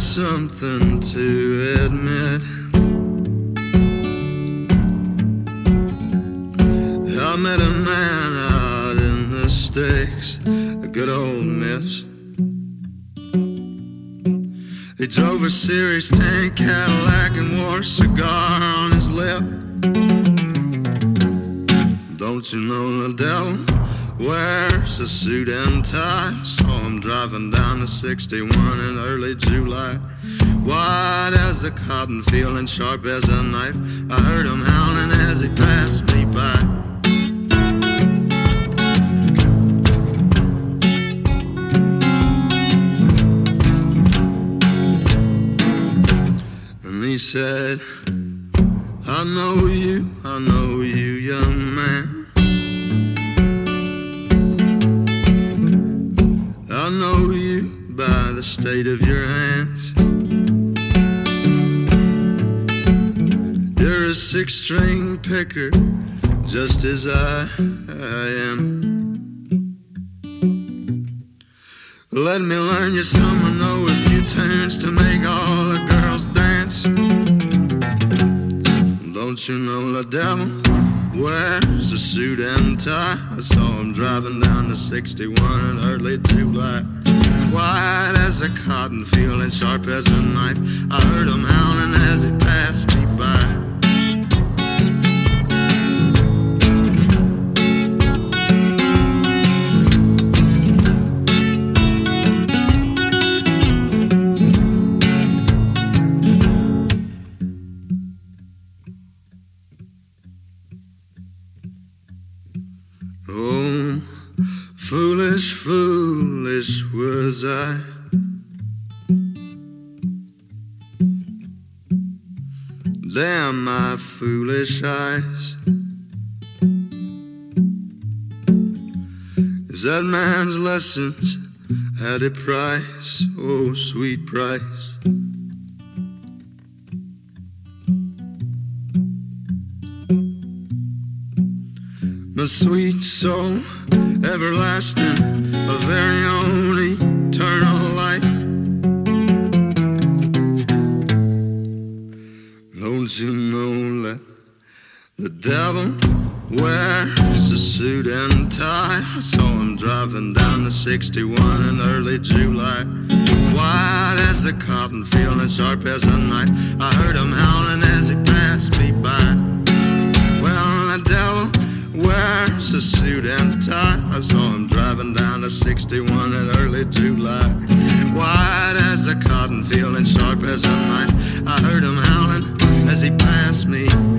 something to admit. I met a man out in the sticks, a good old miss. He drove a Series 10 Cadillac and wore a cigar on his lip. Don't you know the devil wears a suit and tie? Saw him driving down the 61 in early July. Wide as a cotton field and sharp as a knife. I heard him howling as he passed me by. And he said, I know you, young man. I know you by the state of your hands. You're a six-string picker, just as I am. Let me learn you some, I know a few tunes to make all the girls dance. Don't you know the devil wears a suit and tie? I saw him driving down the 61 in early July. Wide as a cotton field and sharp as a knife. I heard him howling as he passed me by. Oh, foolish, foolish was I. Damn my foolish eyes. Is that man's lessons at a price? Oh, sweet price. My sweet soul, everlasting, a very own eternal life. Don't you know that the devil wears a suit and tie? I saw him driving down the 61 in early July. Wide as a cotton field and sharp as a knife. I heard him howling as he passed me by. Well, the devil wears a suit and tie. I saw him driving down the 61 in early July. Wide as a cotton field and sharp as a knife. I heard him howling as he passed me